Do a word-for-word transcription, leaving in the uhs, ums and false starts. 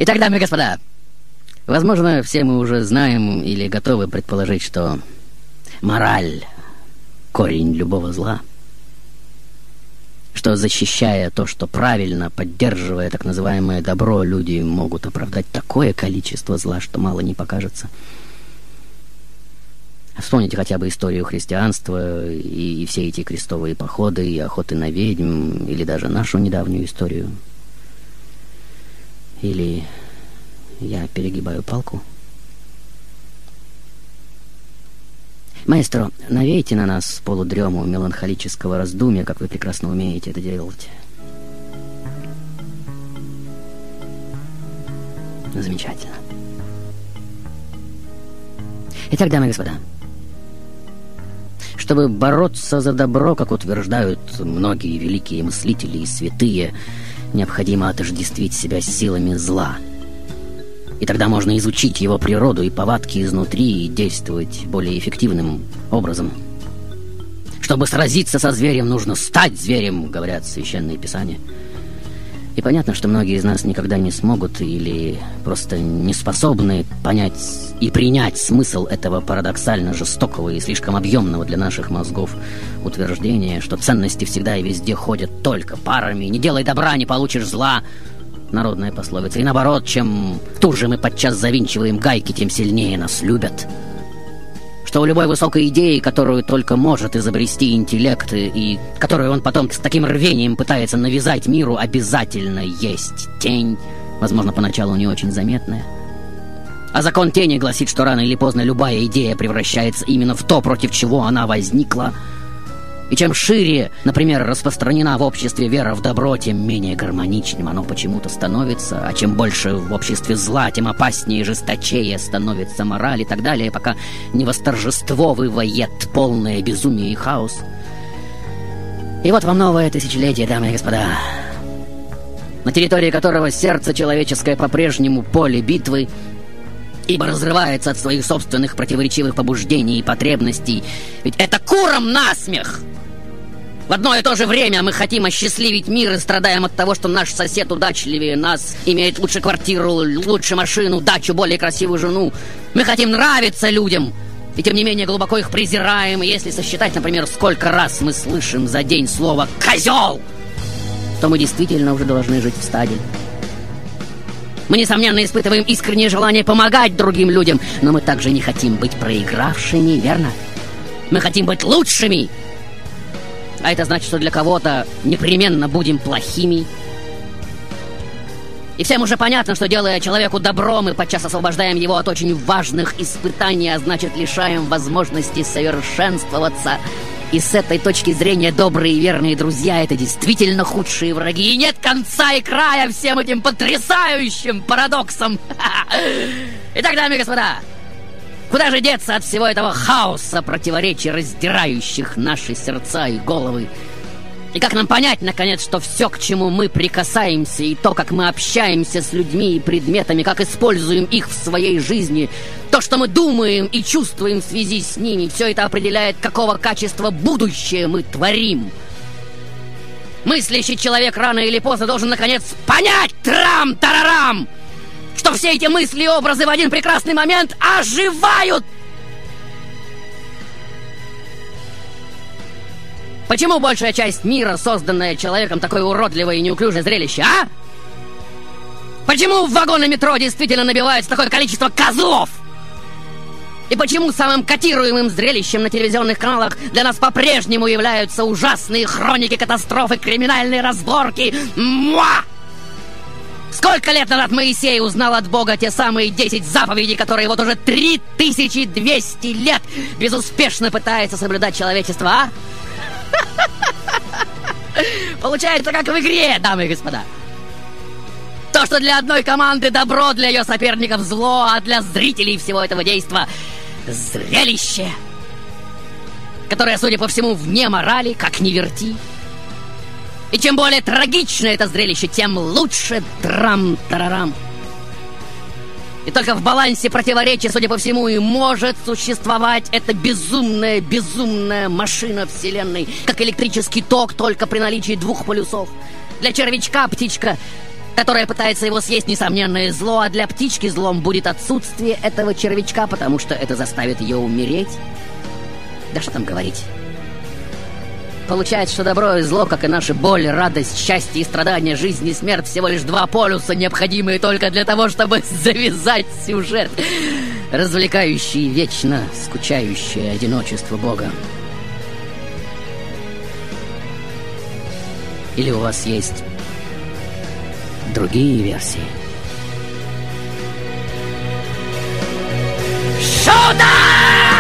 Итак, дамы и господа, возможно, все мы уже знаем или готовы предположить, что мораль — корень любого зла, что, защищая то, что правильно, поддерживая так называемое добро, люди могут оправдать такое количество зла, что мало не покажется. Вспомните хотя бы историю христианства и, и все эти крестовые походы, и охоты на ведьм, или даже нашу недавнюю историю. Или я перегибаю палку? Маэстро, навейте на нас полудрему меланхолического раздумья, как вы прекрасно умеете это делать. Замечательно. Итак, дамы и господа, чтобы бороться за добро, как утверждают многие великие мыслители и святые, необходимо отождествить себя с силами зла. И тогда можно изучить его природу и повадки изнутри и действовать более эффективным образом. Чтобы сразиться со зверем, нужно стать зверем, говорят священные писания. И понятно, что многие из нас никогда не смогут или просто не способны понять и принять смысл этого парадоксально жестокого и слишком объемного для наших мозгов утверждения, что ценности всегда и везде ходят только парами. Не делай добра, не получишь зла. Народная пословица. И наоборот, чем туже мы подчас завинчиваем гайки, тем сильнее нас любят. Что у любой высокой идеи, которую только может изобрести интеллект, и которую он потом с таким рвением пытается навязать миру, обязательно есть тень, возможно, поначалу не очень заметная. А закон тени гласит, что рано или поздно любая идея превращается именно в то, против чего она возникла. И чем шире, например, распространена в обществе вера в добро, тем менее гармоничным оно почему-то становится. А чем больше в обществе зла, тем опаснее и жесточее становится мораль и так далее, пока не восторжествовывает полное безумие и хаос. И вот вам новое тысячелетие, дамы и господа, на территории которого сердце человеческое по-прежнему поле битвы, ибо разрывается от своих собственных противоречивых побуждений и потребностей. Ведь это курам насмех! В одно и то же время мы хотим осчастливить мир и страдаем от того, что наш сосед удачливее нас, имеет лучше квартиру, лучше машину, дачу, более красивую жену. Мы хотим нравиться людям, и тем не менее глубоко их презираем. И если сосчитать, например, сколько раз мы слышим за день слово «козел», то мы действительно уже должны жить в стаде. Мы, несомненно, испытываем искреннее желание помогать другим людям, но мы также не хотим быть проигравшими, верно? Мы хотим быть лучшими. А это значит, что для кого-то непременно будем плохими. И всем уже понятно, что, делая человеку добро, мы подчас освобождаем его от очень важных испытаний, а значит, лишаем возможности совершенствоваться. И с этой точки зрения добрые и верные друзья — это действительно худшие враги. И нет конца и края всем этим потрясающим парадоксам. Итак, дамы и господа, куда же деться от всего этого хаоса противоречий, раздирающих наши сердца и головы? И как нам понять, наконец, что все, к чему мы прикасаемся, и то, как мы общаемся с людьми и предметами, как используем их в своей жизни, то, что мы думаем и чувствуем в связи с ними, все это определяет, какого качества будущее мы творим. Мыслящий человек рано или поздно должен, наконец, понять, трам-тарарам, что все эти мысли и образы в один прекрасный момент оживают. Почему большая часть мира, созданная человеком, такое уродливое и неуклюжее зрелище, а? Почему в вагоны метро действительно набивается такое количество козлов? И почему самым котируемым зрелищем на телевизионных каналах для нас по-прежнему являются ужасные хроники катастрофы, криминальные разборки? Муа! Сколько лет назад Моисей узнал от Бога те самые десять заповедей, которые вот уже три тысячи двести лет безуспешно пытается соблюдать человечество, а? Получается, как в игре, дамы и господа. То, что для одной команды добро, для ее соперников зло, а для зрителей всего этого действа зрелище, которое, судя по всему, вне морали, как ни верти. И чем более трагично это зрелище, тем лучше. Трам-тарарам. И только в балансе противоречий, судя по всему, и может существовать эта безумная, безумная машина Вселенной, как электрический ток, только при наличии двух полюсов. Для червячка птичка которая пытается его съесть, несомненное зло, а для птички злом будет отсутствие этого червячка, потому что это заставит ее умереть. Да что там говорить. Получается, что добро и зло, как и наша боль, радость, счастье и страдания, жизнь и смерть, всего лишь два полюса, необходимые только для того, чтобы завязать сюжет, развлекающий вечно скучающее одиночество Бога. Или у вас есть другие версии? Шоу-тайм!